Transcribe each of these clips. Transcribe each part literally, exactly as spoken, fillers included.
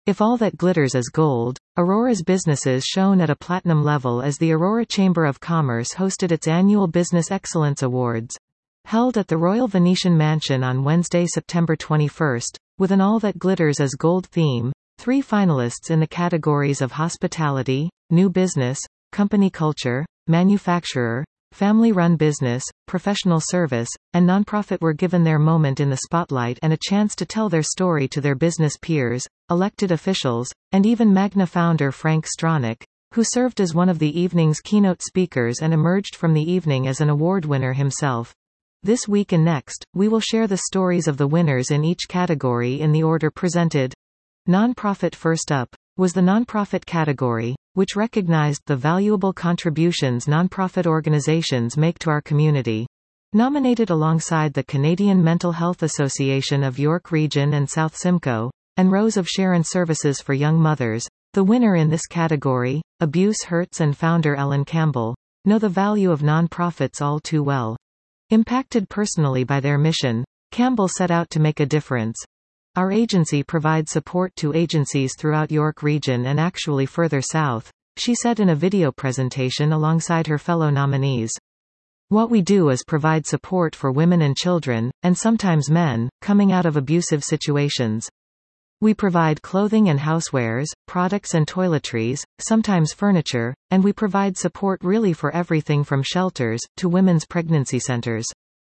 If all that glitters is gold, Aurora's businesses shone at a platinum level as the Aurora Chamber of Commerce hosted its annual Business Excellence Awards, held at the Royal Venetian Mansion on Wednesday, September twenty-first, with an All That Glitters is Gold theme. Three finalists in the categories of hospitality, new business, company culture, manufacturer, family-run business, professional service, and nonprofit were given their moment in the spotlight and a chance to tell their story to their business peers, elected officials, and even Magna founder Frank Stronach, who served as one of the evening's keynote speakers and emerged from the evening as an award winner himself. This week and next, we will share the stories of the winners in each category in the order presented. Nonprofit first up was the nonprofit category, which recognized the valuable contributions nonprofit organizations make to our community. Nominated alongside the Canadian Mental Health Association of York Region and South Simcoe, and Rose of Sharon Services for Young Mothers, the winner in this category, Abuse Hurts and founder Ellen Campbell, know the value of nonprofits all too well. Impacted personally by their mission, Campbell set out to make a difference. Our agency provides support to agencies throughout York Region and actually further south, she said in a video presentation alongside her fellow nominees. What we do is provide support for women and children, and sometimes men, coming out of abusive situations. We provide clothing and housewares, products and toiletries, sometimes furniture, and we provide support really for everything from shelters, to women's pregnancy centers.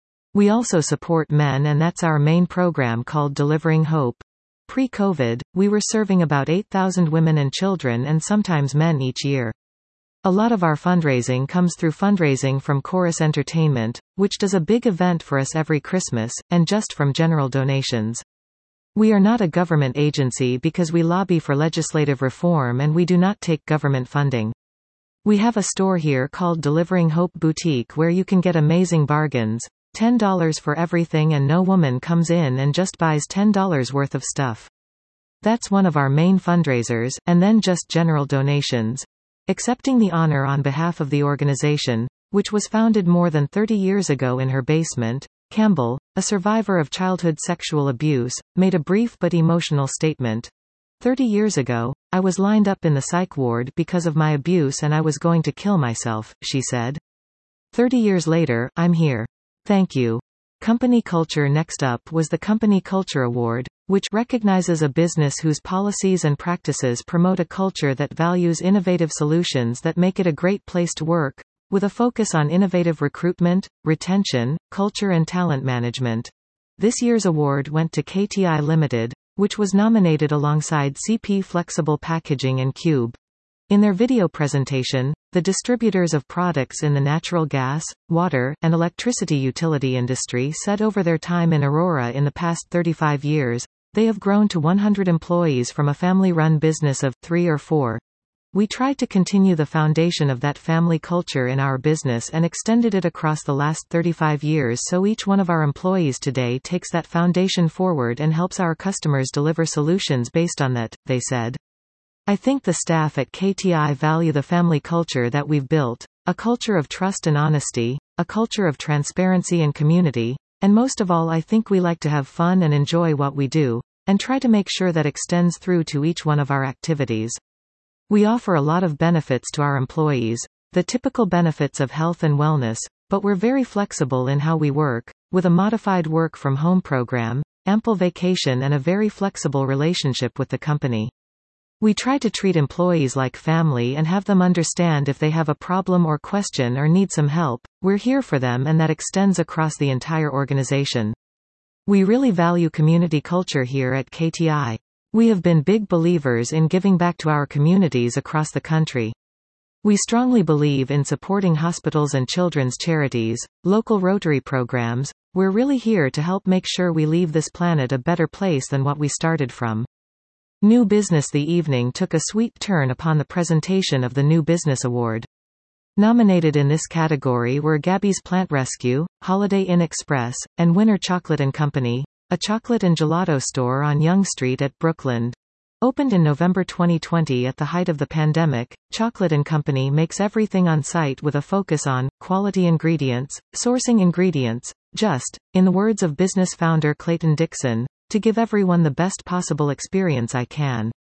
We also support men, and that's our main program called Delivering Hope. Pre-COVID, we were serving about eight thousand women and children and sometimes men each year. A lot of our fundraising comes through fundraising from Chorus Entertainment, which does a big event for us every Christmas, and just from general donations. We are not a government agency because we lobby for legislative reform and we do not take government funding. We have a store here called Delivering Hope Boutique where you can get amazing bargains. ten dollars for everything, and no woman comes in and just buys ten dollars worth of stuff. That's one of our main fundraisers, and then just general donations. Accepting the honor on behalf of the organization, which was founded more than thirty years ago in her basement, Campbell, a survivor of childhood sexual abuse, made a brief but emotional statement. Thirty years ago, I was lined up in the psych ward because of my abuse and I was going to kill myself, she said. Thirty years later, I'm here. Thank you. Company culture. Next up was the Company Culture Award, which recognizes a business whose policies and practices promote a culture that values innovative solutions that make it a great place to work, with a focus on innovative recruitment, retention, culture and talent management. This year's award went to K T I Limited, which was nominated alongside C P Flexible Packaging and Cube. In their video presentation, the distributors of products in the natural gas, water, and electricity utility industry said over their time in Aurora in the past thirty-five years, they have grown to one hundred employees from a family-run business of three or four. We tried to continue the foundation of that family culture in our business and extended it across the last thirty-five years, so each one of our employees today takes that foundation forward and helps our customers deliver solutions based on that, they said. I think the staff at K T I value the family culture that we've built, a culture of trust and honesty, a culture of transparency and community, and most of all I think we like to have fun and enjoy what we do, and try to make sure that extends through to each one of our activities. We offer a lot of benefits to our employees, the typical benefits of health and wellness, but we're very flexible in how we work, with a modified work from home program, ample vacation and a very flexible relationship with the company. We try to treat employees like family and have them understand if they have a problem or question or need some help, we're here for them, and that extends across the entire organization. We really value community culture here at K T I. We have been big believers in giving back to our communities across the country. We strongly believe in supporting hospitals and children's charities, local Rotary programs. We're really here to help make sure we leave this planet a better place than what we started from. New Business. The evening took a sweet turn upon the presentation of the New Business Award. Nominated in this category were Gabby's Plant Rescue, Holiday Inn Express, and Winner Chocolate and Company, a chocolate and gelato store on Yonge Street at Brookland. Opened in November twenty twenty at the height of the pandemic, Chocolate and Company makes everything on site with a focus on quality ingredients, sourcing ingredients, just, in the words of business founder Clayton Dixon, to give everyone the best possible experience I can.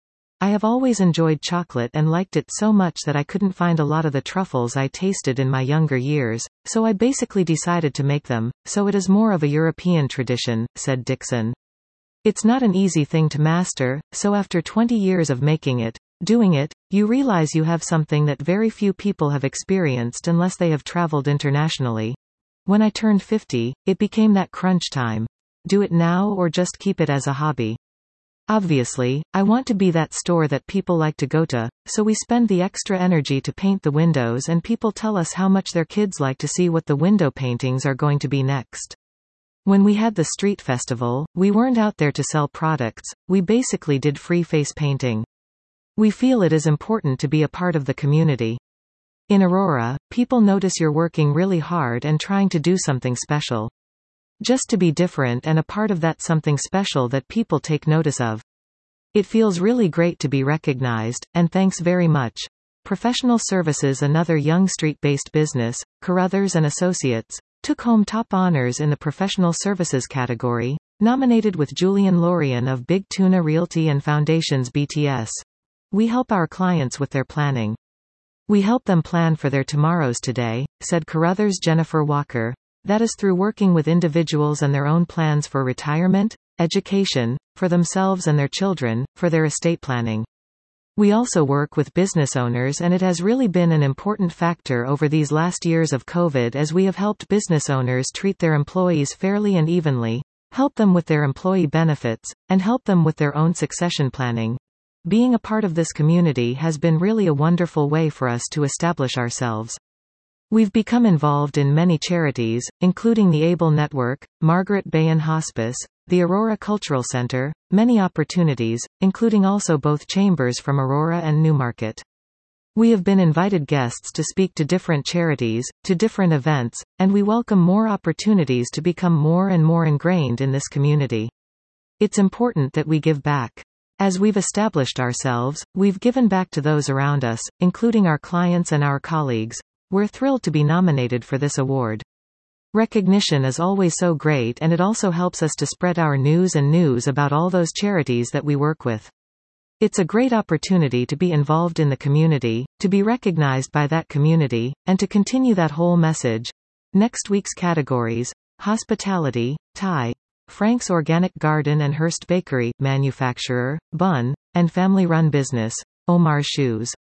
I have always enjoyed chocolate and liked it so much that I couldn't find a lot of the truffles I tasted in my younger years, so I basically decided to make them, so it is more of a European tradition, said Dixon. It's not an easy thing to master, so after twenty years of making it, doing it, you realize you have something that very few people have experienced unless they have traveled internationally. When I turned fifty, it became that crunch time. Do it now or just keep it as a hobby? Obviously, I want to be that store that people like to go to, so we spend the extra energy to paint the windows and people tell us how much their kids like to see what the window paintings are going to be next. When we had the street festival, we weren't out there to sell products, we basically did free face painting. We feel it is important to be a part of the community. In Aurora, people notice you're working really hard and trying to do something special. Just to be different and a part of that something special that people take notice of. It feels really great to be recognized, and thanks very much. Professional Services, another young street-based business, Carruthers and Associates, took home top honors in the professional services category, nominated with Julian Lorian of Big Tuna Realty and Foundations B T S. We help our clients with their planning. We help them plan for their tomorrows today, said Carruthers' Jennifer Walker. That is through working with individuals and their own plans for retirement, education, for themselves and their children, for their estate planning. We also work with business owners, and it has really been an important factor over these last years of COVID as we have helped business owners treat their employees fairly and evenly, help them with their employee benefits, and help them with their own succession planning. Being a part of this community has been really a wonderful way for us to establish ourselves. We've become involved in many charities, including the ABLE Network, Margaret Bayan Hospice, the Aurora Cultural Center, many opportunities, including also both chambers from Aurora and Newmarket. We have been invited guests to speak to different charities, to different events, and we welcome more opportunities to become more and more ingrained in this community. It's important that we give back. As we've established ourselves, we've given back to those around us, including our clients and our colleagues. We're thrilled to be nominated for this award. Recognition is always so great, and it also helps us to spread our news and news about all those charities that we work with. It's a great opportunity to be involved in the community, to be recognized by that community, and to continue that whole message. Next week's categories: hospitality, Thai, Frank's Organic Garden and Hearst Bakery, manufacturer, bun, and family-run business, Omar Shoes.